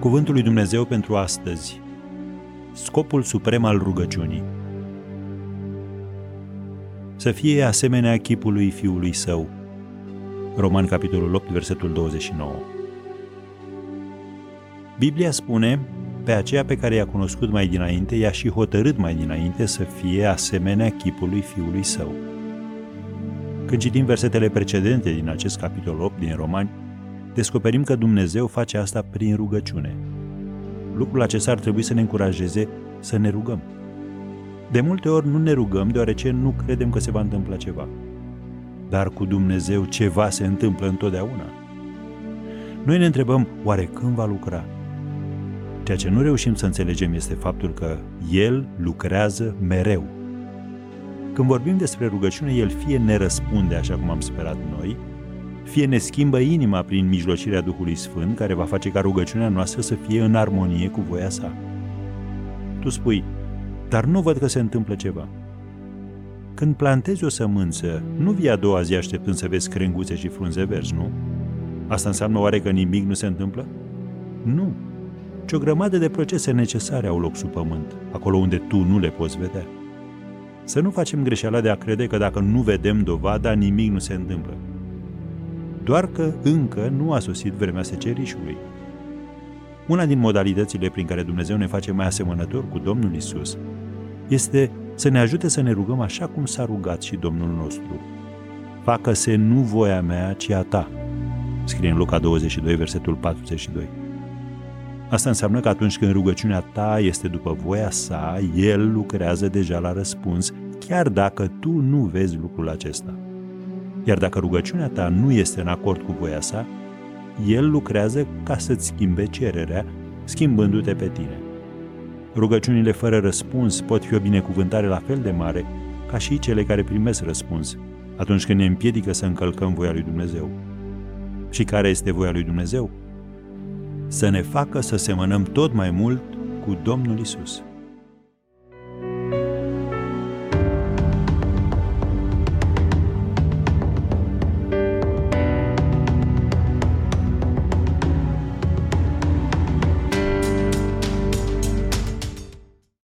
Cuvântul lui Dumnezeu pentru astăzi. Scopul suprem al rugăciunii. Să fie asemenea chipului Fiului Său. Romani, capitolul 8, versetul 29. Biblia spune, pe aceea pe care i-a cunoscut mai dinainte, i-a și hotărât mai dinainte să fie asemenea chipului Fiului Său. Când citim versetele precedente din acest capitol 8 din Romani, descoperim că Dumnezeu face asta prin rugăciune. Lucrul acesta ar trebui să ne încurajeze să ne rugăm. De multe ori nu ne rugăm deoarece nu credem că se va întâmpla ceva. Dar cu Dumnezeu ceva se întâmplă întotdeauna. Noi ne întrebăm, oare când va lucra? Ceea ce nu reușim să înțelegem este faptul că El lucrează mereu. Când vorbim despre rugăciune, El fie ne răspunde așa cum am sperat noi, fie ne schimbă inima prin mijlocirea Duhului Sfânt, care va face ca rugăciunea noastră să fie în armonie cu voia Sa. Tu spui, dar nu văd că se întâmplă ceva. Când plantezi o sămânță, nu vii a doua zi așteptând să vezi crenguțe și frunze verzi, nu? Asta înseamnă oare că nimic nu se întâmplă? Nu, ci o grămadă de procese necesare au loc sub pământ, acolo unde tu nu le poți vedea. Să nu facem greșeala de a crede că dacă nu vedem dovada, nimic nu se întâmplă. Doar că încă nu a sosit vremea secerișului. Una din modalitățile prin care Dumnezeu ne face mai asemănători cu Domnul Isus este să ne ajute să ne rugăm așa cum s-a rugat și Domnul nostru. Facă-se nu voia mea, ci a ta, scrie în Luca 22, versetul 42. Asta înseamnă că atunci când rugăciunea ta este după voia sa, El lucrează deja la răspuns, chiar dacă tu nu vezi lucrul acesta. Iar dacă rugăciunea ta nu este în acord cu voia sa, El lucrează ca să-ți schimbe cererea, schimbându-te pe tine. Rugăciunile fără răspuns pot fi o binecuvântare la fel de mare ca și cele care primesc răspuns, atunci când ne împiedică să încălcăm voia lui Dumnezeu. Și care este voia lui Dumnezeu? Să ne facă să semănăm tot mai mult cu Domnul Isus.